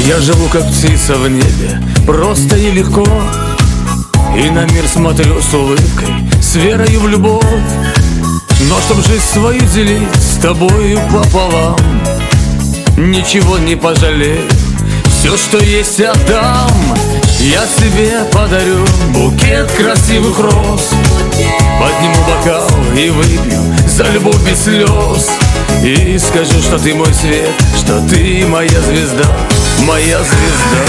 Я живу как птица в небе, просто и легко, и на мир смотрю с улыбкой, с верою в любовь. Но чтоб жизнь свою делить с тобою пополам, ничего не пожалею, все, что есть, отдам. Я тебе подарю букет красивых роз, подниму бокал и выпью за любовь без слез. И скажу, что ты мой свет, что ты моя звезда, моя звезда.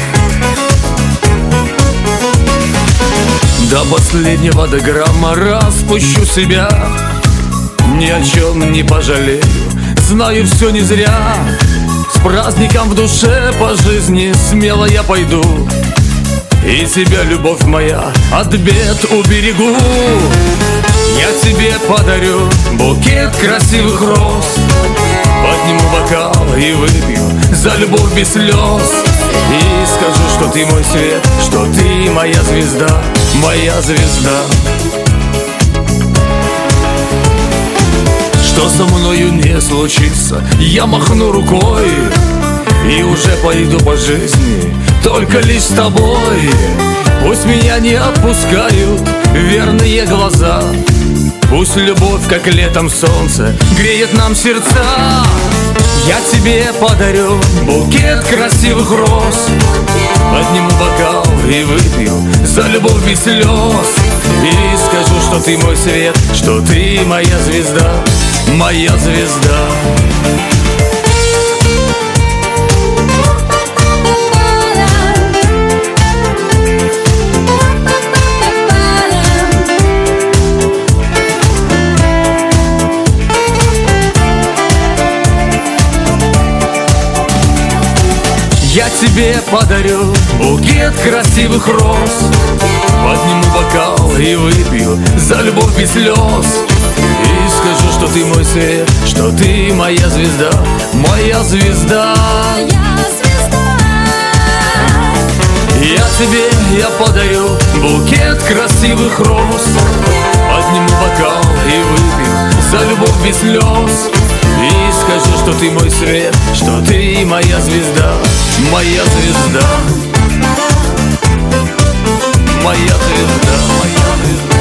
До последнего до грамма распущу себя, ни о чем не пожалею, знаю, все не зря. С праздником в душе по жизни смело я пойду, и тебя, любовь моя, от бед уберегу. Я тебе подарю букет красивых роз, подниму бокал и выпью за любовь без слез. И скажу, что ты мой свет, что ты моя звезда, моя звезда. Что со мною не случится, я махну рукой и уже пойду по жизни только лишь с тобой. Пусть меня не отпускают верные глаза, пусть любовь, как летом солнце, греет нам сердца. Я тебе подарю букет красивых роз, подниму бокал и выпью за любовь без слез. И скажу, что ты мой свет, что ты моя звезда, моя звезда. Я тебе подарю букет красивых роз, подниму бокал и выпью за любовь без слез. И скажу, что ты мой свет, что ты моя звезда, моя звезда. Я тебе подарю букет красивых роз, подниму бокал и выпью за любовь без слез. И скажу, что ты мой свет, что ты моя звезда, моя звезда, моя звезда, моя звезда.